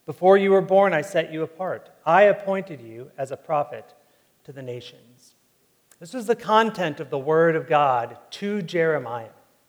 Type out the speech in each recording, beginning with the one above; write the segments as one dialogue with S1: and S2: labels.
S1: Before you were born, I set you apart. I appointed you as a prophet to the nations." This was the content of the word of God to Jeremiah.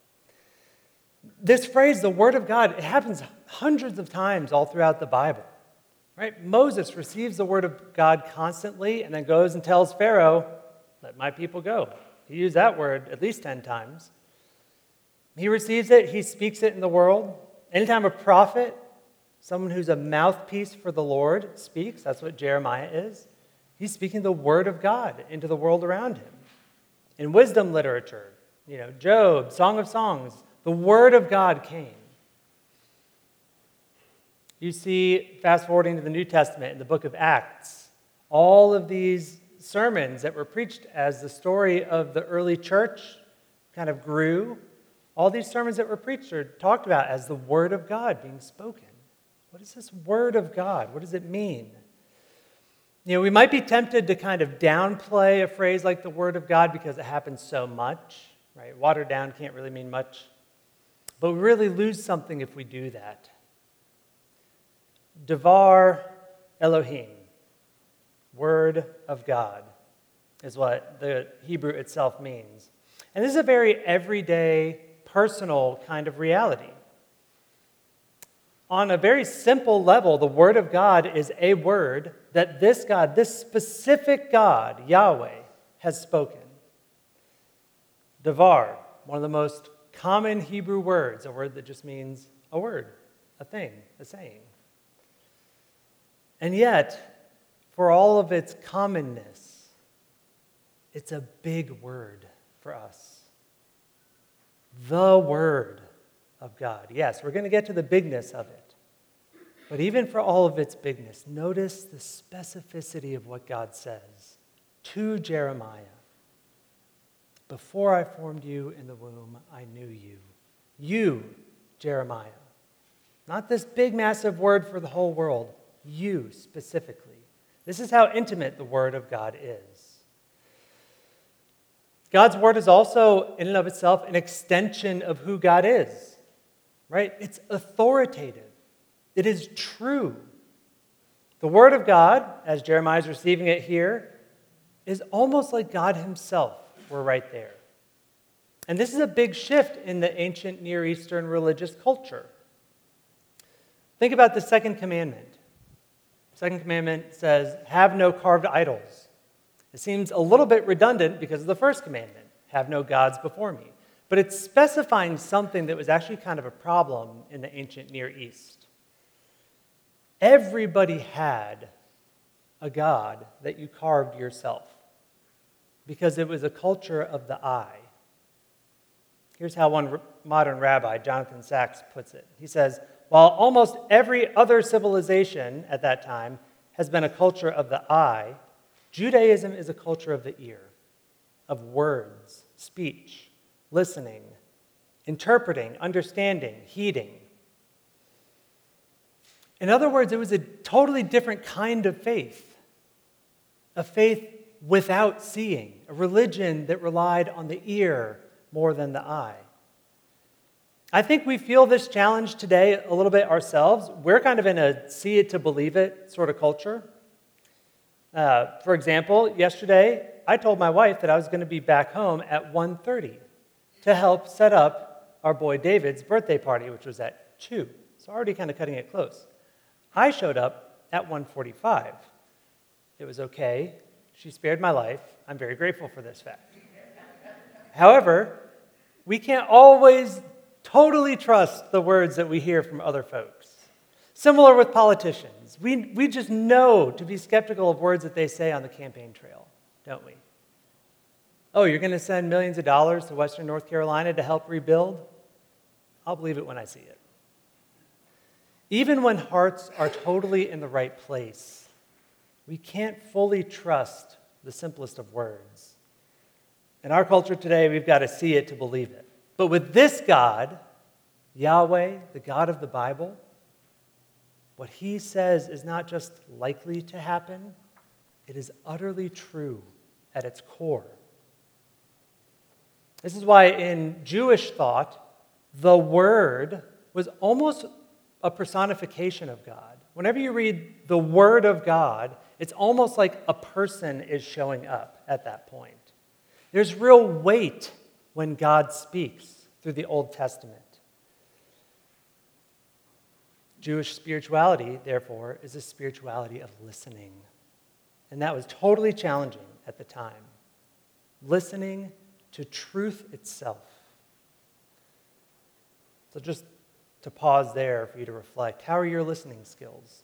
S1: This phrase, the word of God, it happens hundreds of times all throughout the Bible. Right? Moses receives the word of God constantly and then goes and tells Pharaoh, "Let my people go." He used that word at least 10 times. He receives it, he speaks it in the world. Anytime a prophet, someone who's a mouthpiece for the Lord, speaks, that's what Jeremiah is. He's speaking the word of God into the world around him. In wisdom literature, Job, Song of Songs, the word of God came. You see, fast forwarding to the New Testament in the book of Acts, all of these sermons that were preached as the story of the early church kind of grew, all these sermons that were preached are talked about as the word of God being spoken. What is this word of God? What does it mean? We might be tempted to kind of downplay a phrase like the word of God because it happens so much, right? Watered down can't really mean much. But we really lose something if we do that. Devar Elohim, word of God, is what the Hebrew itself means. And this is a very everyday, personal kind of reality. On a very simple level, the word of God is a word that this God, this specific God, Yahweh, has spoken. Devar, one of the most common Hebrew words, a word that just means a word, a thing, a saying. And yet, for all of its commonness, it's a big word for us. The word of God. Yes, we're going to get to the bigness of it. But even for all of its bigness, notice the specificity of what God says to Jeremiah. Before I formed you in the womb, I knew you. You, Jeremiah. Not this big, massive word for the whole world. You, specifically. This is how intimate the word of God is. God's word is also, in and of itself, an extension of who God is. Right? It's authoritative. It is true. The word of God, as Jeremiah is receiving it here, is almost like God himself were right there. And this is a big shift in the ancient Near Eastern religious culture. Think about the second commandment. The second commandment says, "Have no carved idols." It seems a little bit redundant because of the first commandment, "Have no gods before me." But it's specifying something that was actually kind of a problem in the ancient Near East. Everybody had a god that you carved yourself because it was a culture of the eye. Here's how one modern rabbi, Jonathan Sachs, puts it. He says, while almost every other civilization at that time has been a culture of the eye, Judaism is a culture of the ear, of words, speech, listening, interpreting, understanding, heeding. In other words, it was a totally different kind of faith, a faith without seeing, a religion that relied on the ear more than the eye. I think we feel this challenge today a little bit ourselves. We're kind of in a see it to believe it sort of culture. For example, yesterday, I told my wife that I was going to be back home at 1:30 to help set up our boy David's birthday party, which was at 2. So already kind of cutting it close. I showed up at 1:45. It was okay. She spared my life. I'm very grateful for this fact. However, we can't always totally trust the words that we hear from other folks. Similar with politicians. We just know to be skeptical of words that they say on the campaign trail, don't we? Oh, you're going to send millions of dollars to Western North Carolina to help rebuild? I'll believe it when I see it. Even when hearts are totally in the right place, we can't fully trust the simplest of words. In our culture today, we've got to see it to believe it. But with this God, Yahweh, the God of the Bible, what he says is not just likely to happen, it is utterly true at its core. This is why in Jewish thought, the Word was almost a personification of God. whenever you read the Word of God, it's almost like a person is showing up at that point. There's real weight when God speaks through the Old Testament. Jewish spirituality, therefore, is a spirituality of listening. And that was totally challenging at the time. Listening to truth itself. So just to pause there for you to reflect, how are your listening skills?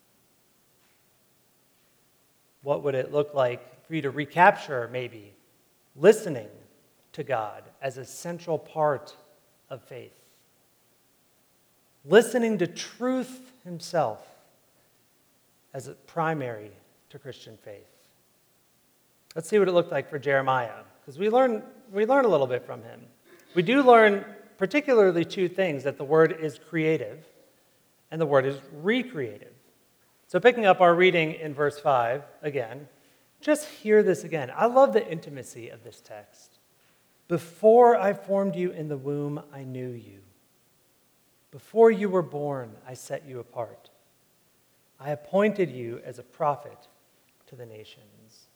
S1: What would it look like for you to recapture, maybe, listening to God as a central part of faith? Listening to truth himself as a primary to Christian faith. Let's see what it looked like for Jeremiah, because we learn a little bit from him. We do learn particularly two things, that the word is creative and the word is recreative. So picking up our reading in verse 5 again, just hear this again. I love the intimacy of this text. Before I formed you in the womb, I knew you. Before you were born, I set you apart. I appointed you as a prophet to the nations.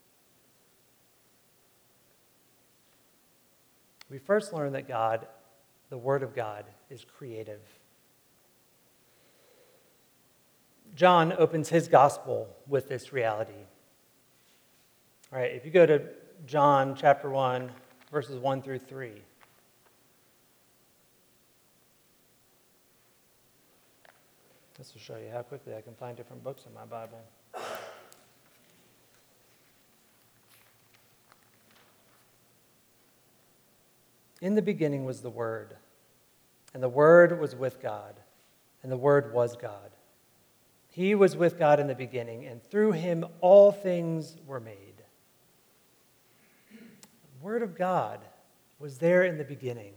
S1: We first learn that God, the Word of God, is creative. John opens his gospel with this reality. All right, if you go to John chapter 1, verses 1 through 3. This will show you how quickly I can find different books in my Bible. In the beginning was the Word, and the Word was with God, and the Word was God. He was with God in the beginning, and through him all things were made. The Word of God was there in the beginning.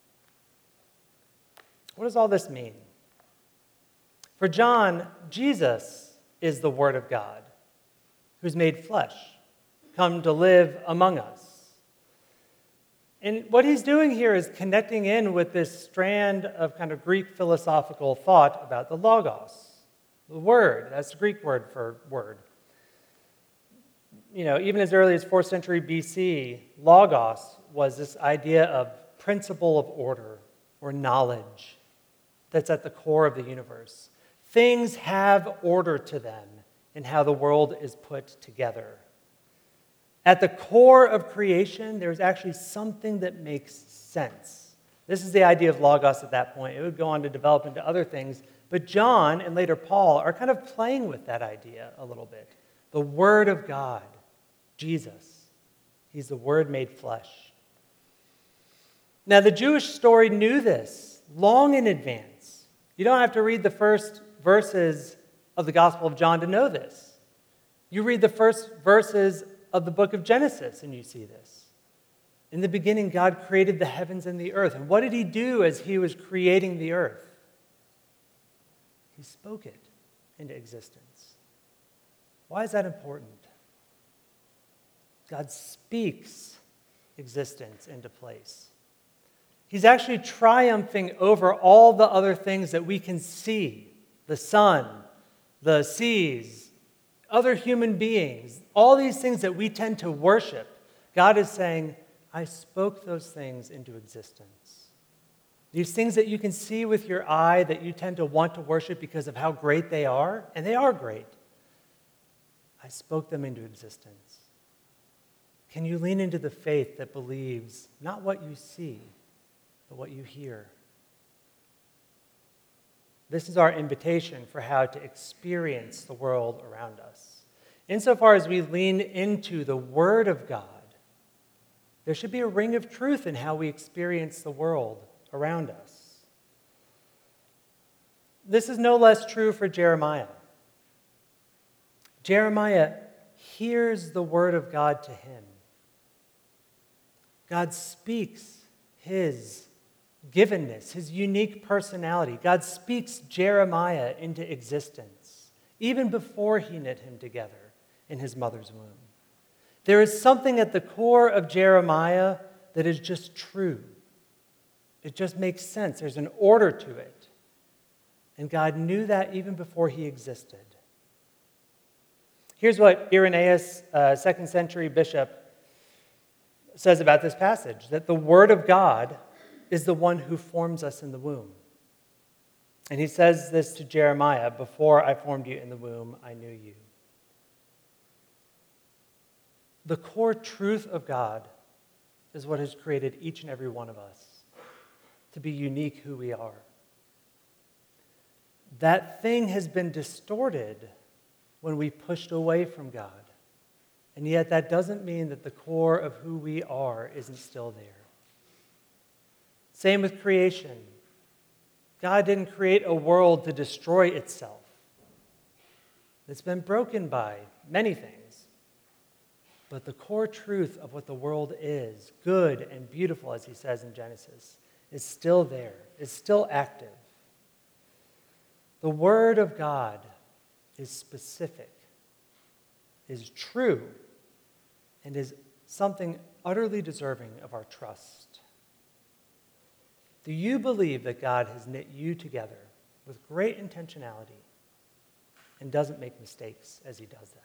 S1: What does all this mean? For John, Jesus is the Word of God, who's made flesh, come to live among us. And what he's doing here is connecting in with this strand of kind of Greek philosophical thought about the logos, the word. That's the Greek word for word. You know, even as early as 4th century BC, logos was this idea of principle of order or knowledge that's at the core of the universe. Things have order to them in how the world is put together. At the core of creation, there's actually something that makes sense. This is the idea of logos at that point. It would go on to develop into other things, but John and later Paul are kind of playing with that idea a little bit. The Word of God, Jesus. He's the Word made flesh. Now, the Jewish story knew this long in advance. You don't have to read the first verses of the Gospel of John to know this. You read the first verses of the book of Genesis, and you see this. In the beginning, God created the heavens and the earth. And what did he do as he was creating the earth? He spoke it into existence. Why is that important? God speaks existence into place. He's actually triumphing over all the other things that we can see. The sun, the seas, other human beings, all these things that we tend to worship. God is saying, I spoke those things into existence. These things that you can see with your eye that you tend to want to worship because of how great they are, and they are great. I spoke them into existence. Can you lean into the faith that believes not what you see, but what you hear? This is our invitation for how to experience the world around us. Insofar as we lean into the Word of God, there should be a ring of truth in how we experience the world around us. This is no less true for Jeremiah. Jeremiah hears the Word of God to him. God speaks his givenness, his unique personality. God speaks Jeremiah into existence, even before he knit him together in his mother's womb. There is something at the core of Jeremiah that is just true. It just makes sense. There's an order to it. And God knew that even before he existed. Here's what Irenaeus, second century bishop, says about this passage, that the Word of God is the one who forms us in the womb. And he says this to Jeremiah, before I formed you in the womb, I knew you. The core truth of God is what has created each and every one of us to be unique who we are. That thing has been distorted when we pushed away from God. And yet that doesn't mean that the core of who we are isn't still there. Same with creation. God didn't create a world to destroy itself. It's been broken by many things. But the core truth of what the world is, good and beautiful, as he says in Genesis, is still there, is still active. The Word of God is specific, is true, and is something utterly deserving of our trust. Do you believe that God has knit you together with great intentionality and doesn't make mistakes as he does that?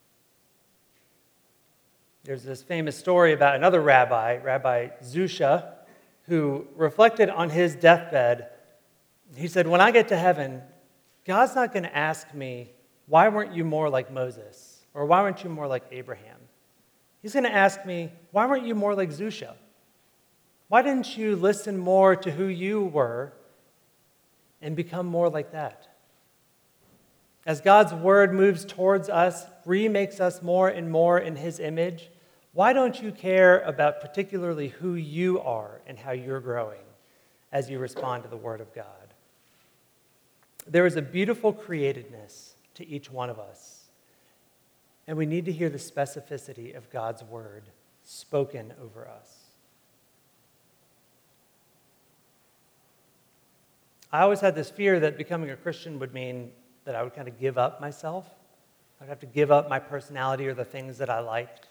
S1: There's this famous story about another rabbi, Rabbi Zusha, who reflected on his deathbed. He said, when I get to heaven, God's not going to ask me, why weren't you more like Moses? Or why weren't you more like Abraham? He's going to ask me, why weren't you more like Zusha? Why didn't you listen more to who you were and become more like that? As God's word moves towards us, remakes us more and more in his image, why don't you care about particularly who you are and how you're growing as you respond to the word of God? There is a beautiful createdness to each one of us, and we need to hear the specificity of God's word spoken over us. I always had this fear that becoming a Christian would mean that I would kind of give up myself. I'd have to give up my personality or the things that I liked.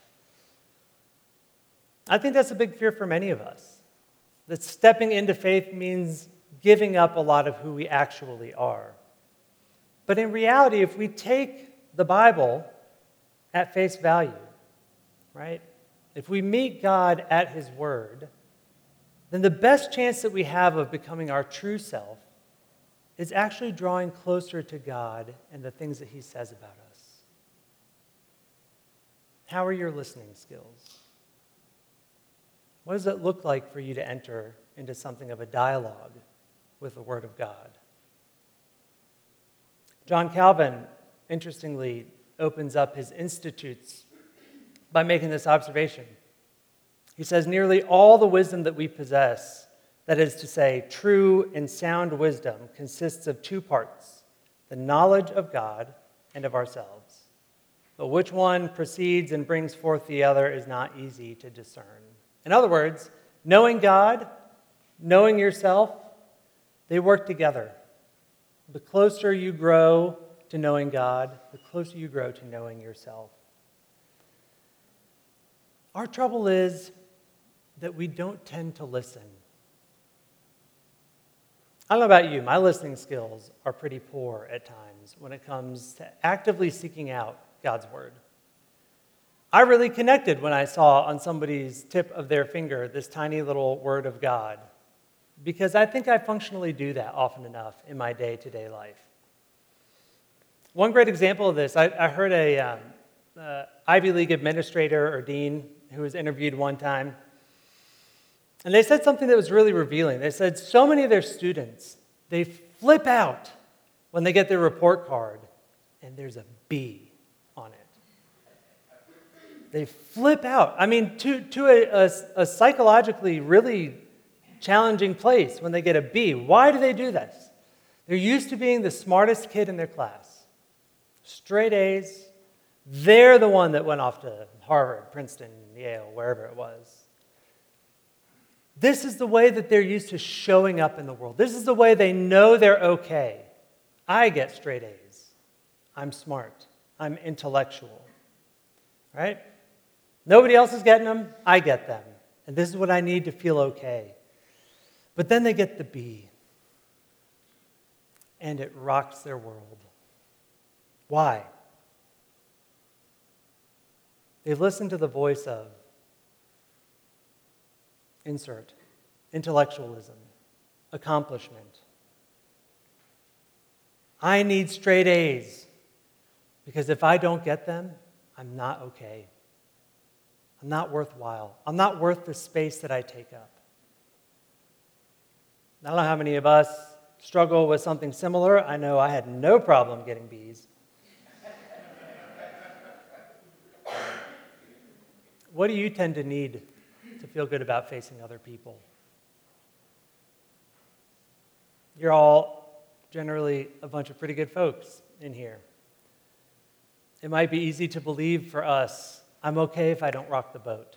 S1: I think that's a big fear for many of us. That stepping into faith means giving up a lot of who we actually are. But in reality, if we take the Bible at face value, right? If we meet God at his word, then the best chance that we have of becoming our true self is actually drawing closer to God and the things that he says about us. How are your listening skills? What does it look like for you to enter into something of a dialogue with the Word of God? John Calvin, interestingly, opens up his Institutes by making this observation. He says, nearly all the wisdom that we possess, that is to say, true and sound wisdom, consists of two parts, the knowledge of God and of ourselves. But which one precedes and brings forth the other is not easy to discern. In other words, knowing God, knowing yourself, they work together. The closer you grow to knowing God, the closer you grow to knowing yourself. Our trouble is that we don't tend to listen. I don't know about you, my listening skills are pretty poor at times when it comes to actively seeking out God's word. I really connected when I saw on somebody's tip of their finger this tiny little word of God, because I think I functionally do that often enough in my day-to-day life. One great example of this, I heard a Ivy League administrator or dean who was interviewed one time, and they said something that was really revealing. They said so many of their students, they flip out when they get their report card, and there's a B on it. They flip out. I mean, to a psychologically really challenging place when they get a B. Why do they do this? They're used to being the smartest kid in their class. Straight A's. They're the one that went off to Harvard, Princeton, Yale, wherever it was. This is the way that they're used to showing up in the world. This is the way they know they're okay. I get straight A's. I'm smart. I'm intellectual. Right? Nobody else is getting them. I get them. And this is what I need to feel okay. But then they get the B. and it rocks their world. Why? They've listened to the voice of insert, intellectualism, accomplishment. I need straight A's because if I don't get them, I'm not okay. I'm not worthwhile. I'm not worth the space that I take up. I don't know how many of us struggle with something similar. I know I had no problem getting B's. What do you tend to need to feel good about facing other people? You're all generally a bunch of pretty good folks in here. It might be easy to believe for us, I'm okay if I don't rock the boat.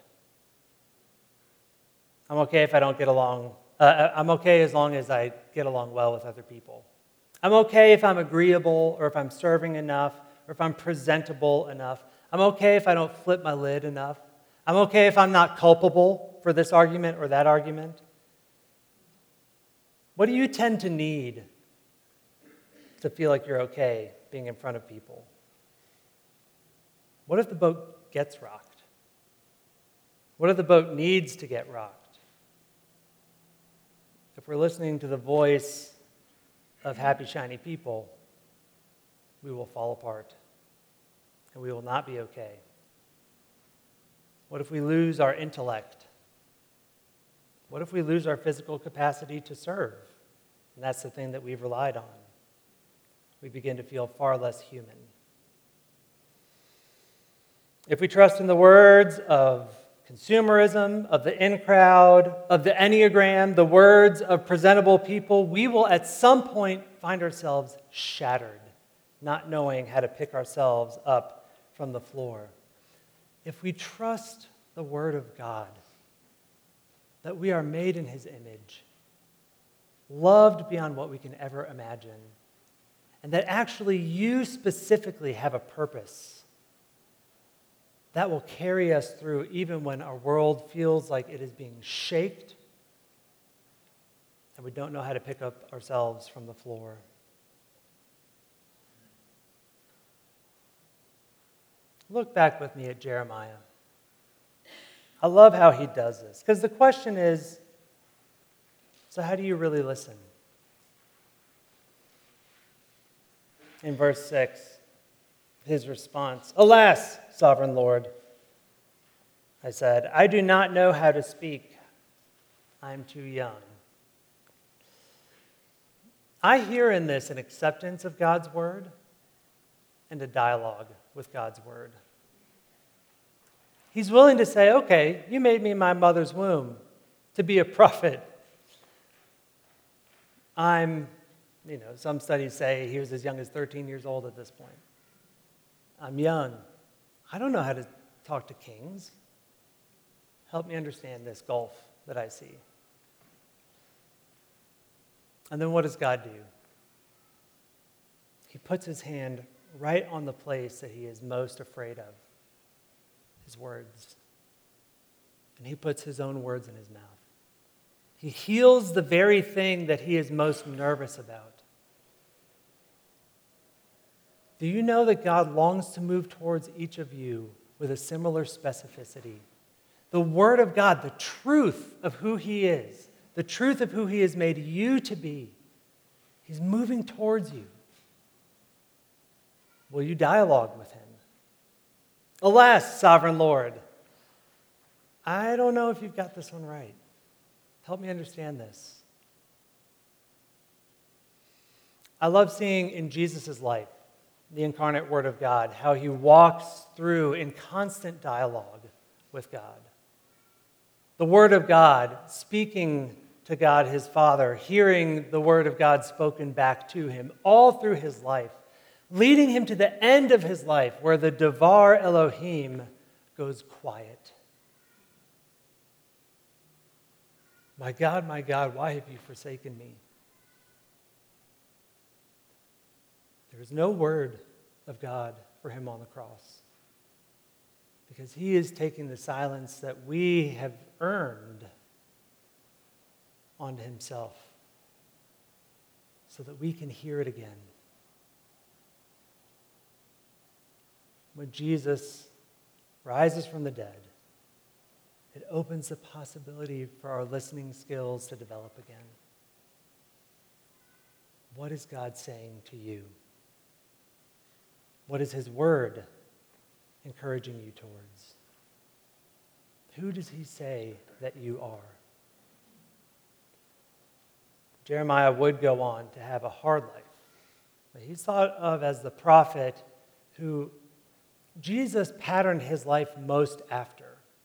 S1: I'm okay if I don't get along. I'm okay as long as I get along well with other people. I'm okay if I'm agreeable or if I'm serving enough or if I'm presentable enough. I'm okay if I don't flip my lid enough. I'm okay if I'm not culpable for this argument or that argument. What do you tend to need to feel like you're okay being in front of people? What if the boat gets rocked? What if the boat needs to get rocked? If we're listening to the voice of happy, shiny people, we will fall apart and we will not be okay. What if we lose our intellect? What if we lose our physical capacity to serve? And that's the thing that we've relied on. We begin to feel far less human. If we trust in the words of consumerism, of the in crowd, of the Enneagram, the words of presentable people, we will at some point find ourselves shattered, not knowing how to pick ourselves up from the floor. If we trust the Word of God, that we are made in His image, loved beyond what we can ever imagine, and that actually you specifically have a purpose that will carry us through even when our world feels like it is being shaked and we don't know how to pick up ourselves from the floor. Look back with me at Jeremiah. I love how he does this, because the question is, so how do you really listen? In verse 6, his response, "Alas, sovereign Lord, I said, I do not know how to speak. I'm too young." I hear in this an acceptance of God's word and a dialogue with God's word. He's willing to say, okay, you made me in my mother's womb to be a prophet. Some studies say he was as young as 13 years old at this point. I'm young. I don't know how to talk to kings. Help me understand this gulf that I see. And then what does God do? He puts his hand right on the place that he is most afraid of, his words. And he puts his own words in his mouth. He heals the very thing that he is most nervous about. Do you know that God longs to move towards each of you with a similar specificity? The Word of God, the truth of who he is, the truth of who he has made you to be, he's moving towards you. Will you dialogue with him? Alas, sovereign Lord, I don't know if you've got this one right. Help me understand this. I love seeing in Jesus' life, the incarnate Word of God, how he walks through in constant dialogue with God. The Word of God, speaking to God his Father, hearing the Word of God spoken back to him, all through his life, leading him to the end of his life where the Devar Elohim goes quiet. My God, why have you forsaken me? There is no word of God for him on the cross because he is taking the silence that we have earned onto himself so that we can hear it again. When Jesus rises from the dead, it opens the possibility for our listening skills to develop again. What is God saying to you? What is his word encouraging you towards? Who does he say that you are? Jeremiah would go on to have a hard life, but he's thought of as the prophet who Jesus patterned his life most after.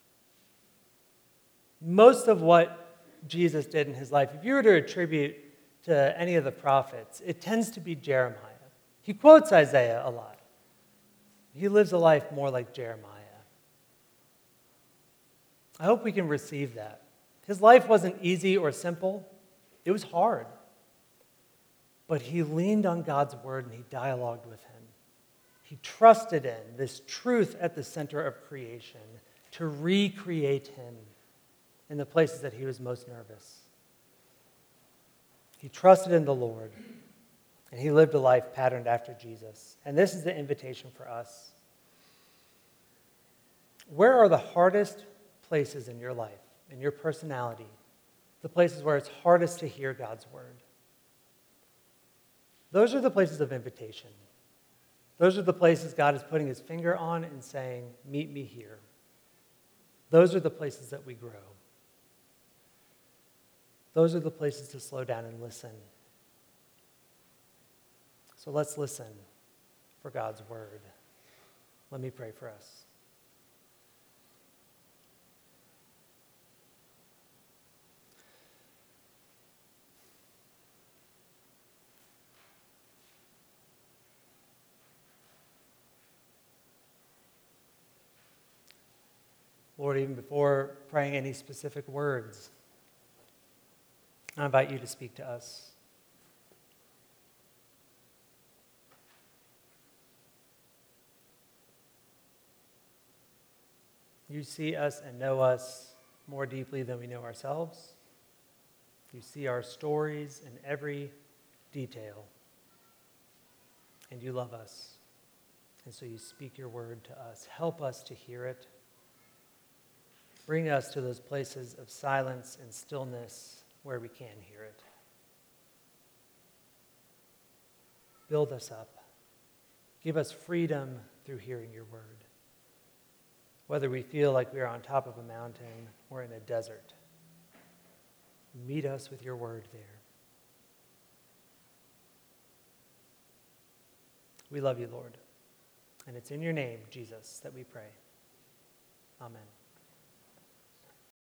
S1: Most of what Jesus did in his life, if you were to attribute to any of the prophets, it tends to be Jeremiah. He quotes Isaiah a lot. He lives a life more like Jeremiah. I hope we can receive that. His life wasn't easy or simple. It was hard. But he leaned on God's word and he dialogued with him. He trusted in this truth at the center of creation to recreate him in the places that he was most nervous. He trusted in the Lord, and he lived a life patterned after Jesus. And this is the invitation for us. Where are the hardest places in your life, in your personality, the places where it's hardest to hear God's word? Those are the places of invitation. Those are the places God is putting his finger on and saying, meet me here. Those are the places that we grow. Those are the places to slow down and listen. So let's listen for God's word. Let me pray for us. Lord, even before praying any specific words, I invite you to speak to us. You see us and know us more deeply than we know ourselves. You see our stories in every detail. And you love us. And so you speak your word to us. Help us to hear it. Bring us to those places of silence and stillness where we can hear it. Build us up. Give us freedom through hearing your word. Whether we feel like we are on top of a mountain or in a desert, meet us with your word there. We love you, Lord. And it's in your name, Jesus, that we pray. Amen.